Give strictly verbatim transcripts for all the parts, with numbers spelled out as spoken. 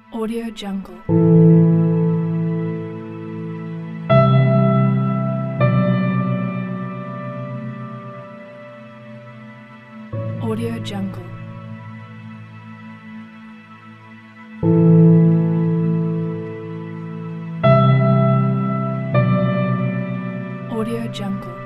Audio Jungle. Audio Jungle. Audio Jungle.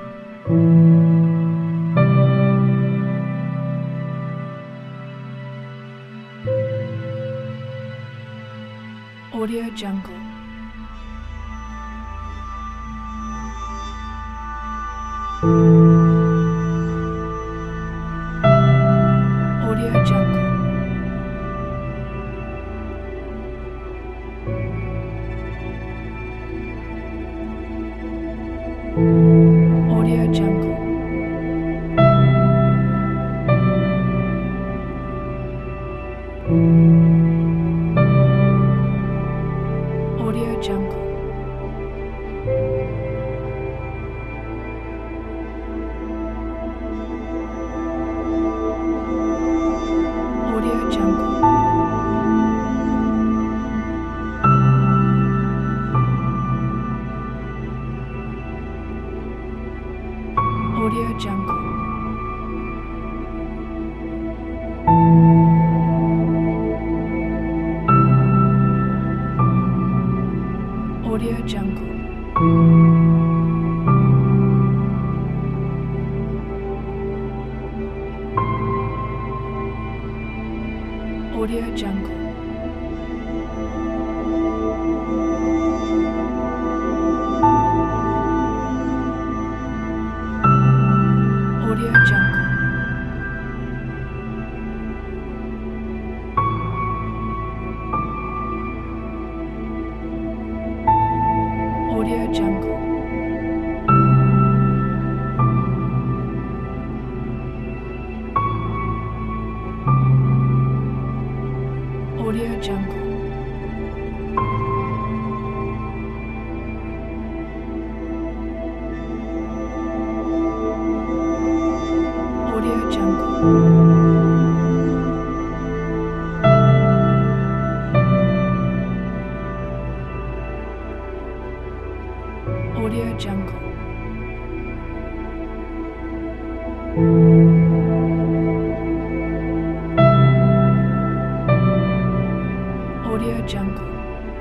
Audio Jungle. Audio Jungle. Audio Jungle. Audio Jungle. Audio Jungle. Audio Jungle. Audio Jungle. Audio Jungle. Audio Jungle. Audio Jungle. Audio Jungle. Audio Jungle. Audio Jungle. Audio Jungle.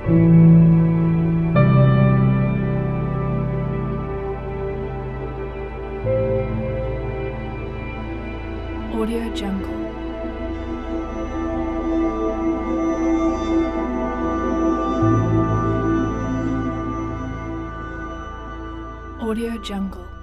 Audio Jungle. Audio Jungle.